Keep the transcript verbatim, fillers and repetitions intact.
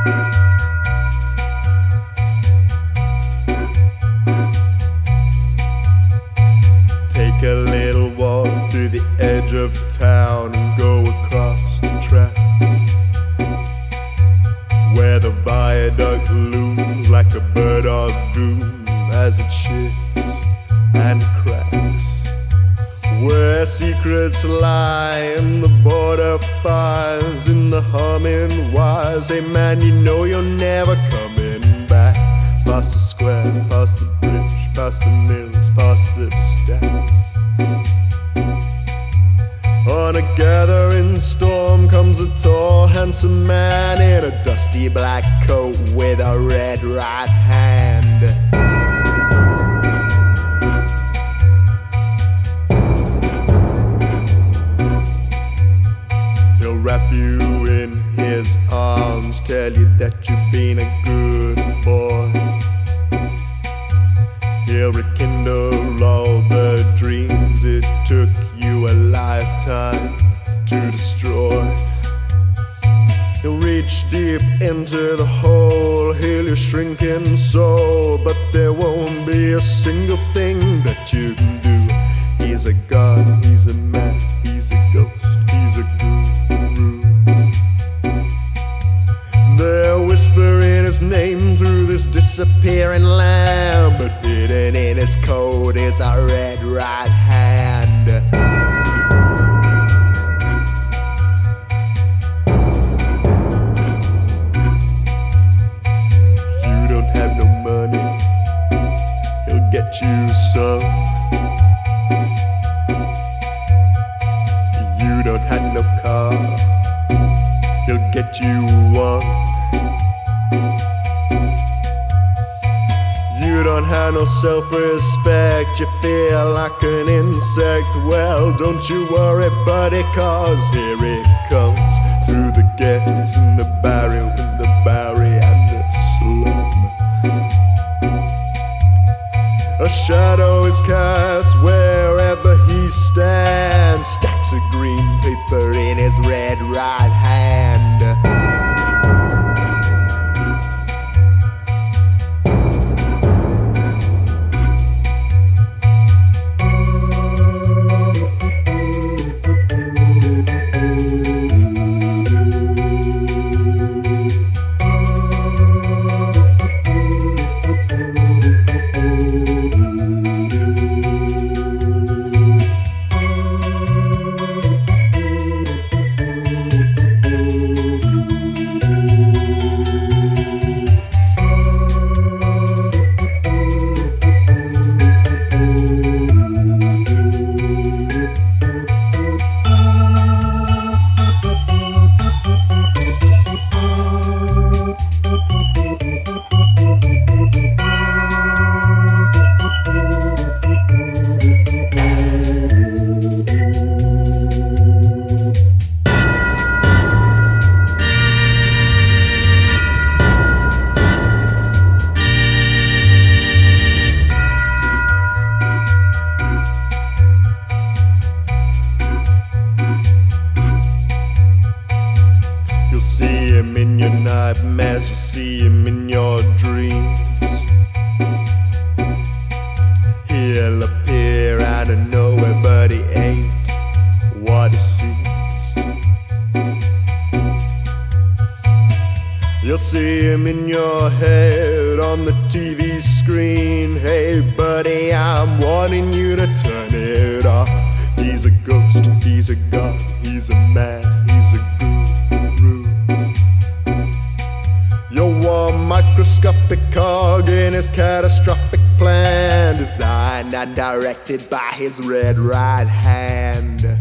Take a little walk to the edge of town and go across the track, where the viaduct looms like a bird of doom as it shifts and cracks, where secrets lie in the border fires, in the humming wires. Hey man, you know you're never coming back. Past the square, past the bridge, past the mills, past the stacks. On a gathering storm comes a tall, handsome man in a dusty black coat with a red right hand. He'll wrap you in his arms, tell you that you've been a good boy. He'll rekindle all the dreams it took you a lifetime to destroy. He'll reach deep into the hole, heal your shrinking soul, but there won't be a single thing that you can do. He's a god, he's a man, he's a ghost, he's a guru. They're whispering his name through this disappearing land, but hidden in his coat is a red right hand. You don't have no money, he'll get you some. You don't have no car, he'll get you one. You don't have no self-respect, you feel like an insect. Well, don't you worry, buddy, cause here it comes, through the ghettos and the barrio and the barry and the slum. A shadow is cast wherever he stands, stacks of green paper in his red right hand. In your nightmares, you see him in your dreams. He'll appear out of nowhere, but he ain't what he seems. You'll see him in your head on the T V screen. Hey buddy, I'm warning you to turn it off. He's a ghost, he's a god, he's a man, he's a guru. You're one microscopic cog in his catastrophic plan, designed and directed by his red right hand.